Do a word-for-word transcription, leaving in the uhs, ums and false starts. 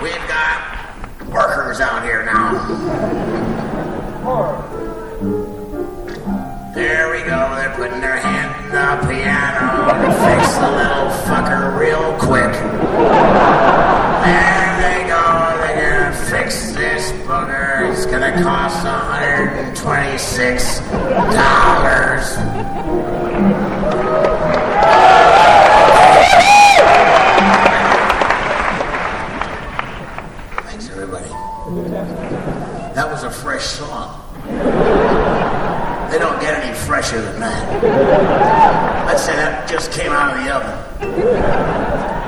We've got workers out here now. There we go. They're putting their hand in the piano to fix the little fucker real quick. There they go. They're gonna fix this booger. It's gonna cost one hundred twenty-six dollars. Thanks, everybody. That was a fresh song. They don't get any fresher than that. I'd say that just came out of the oven.